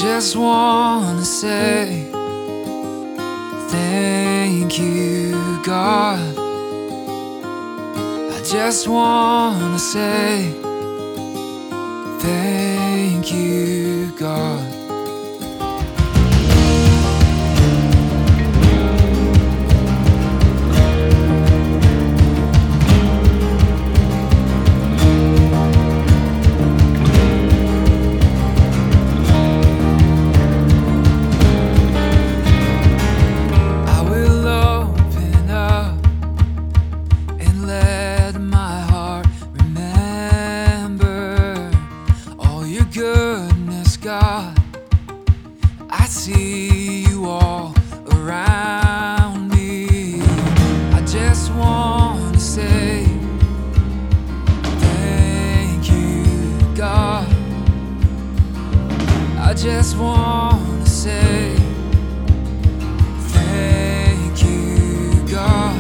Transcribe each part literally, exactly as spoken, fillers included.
just wanna say thank you, God. I just wanna say thank you, God. Goodness, God, I see you all around me. I just want to say thank you, God. I just want to say thank you, God,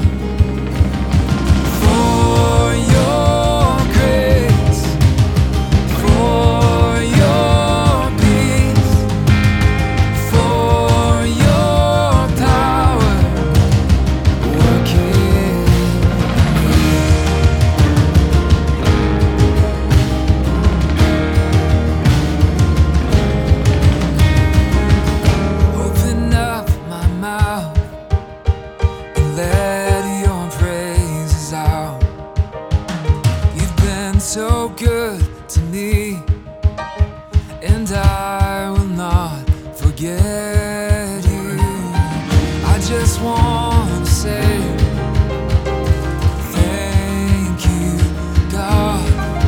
for your grace, for so good to me, and I will not forget you. I just want to say thank you, God.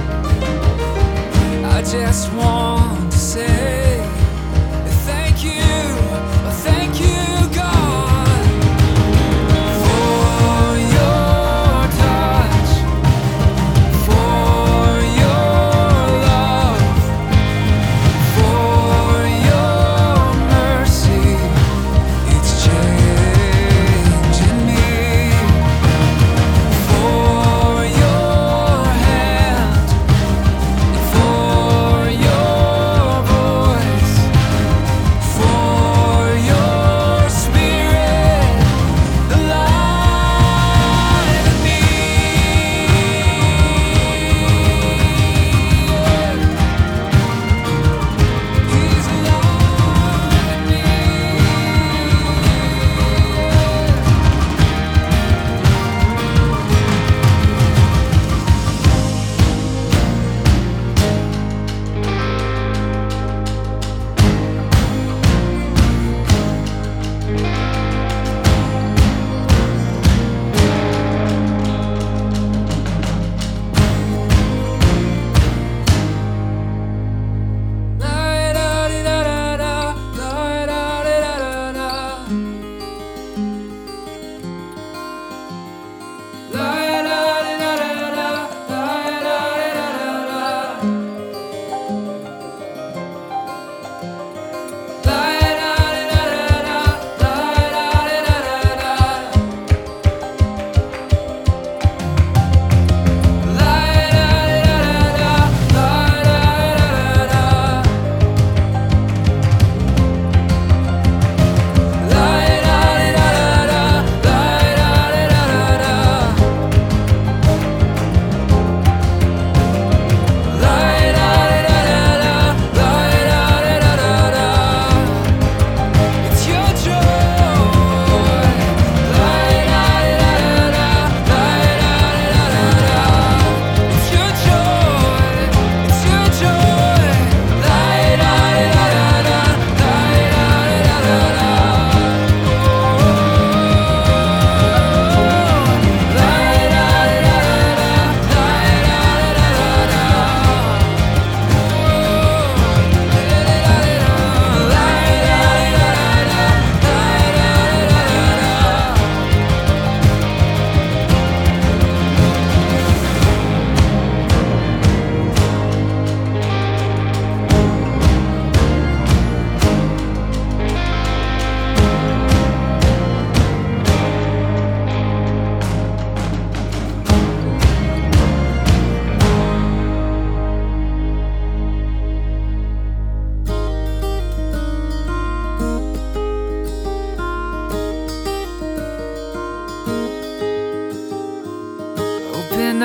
I just want to say thank you, thank you, God, for your touch, for your love.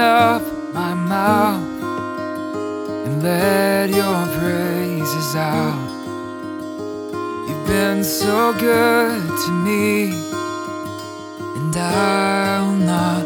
up my mouth and let your praises out. You've been so good to me, and I will not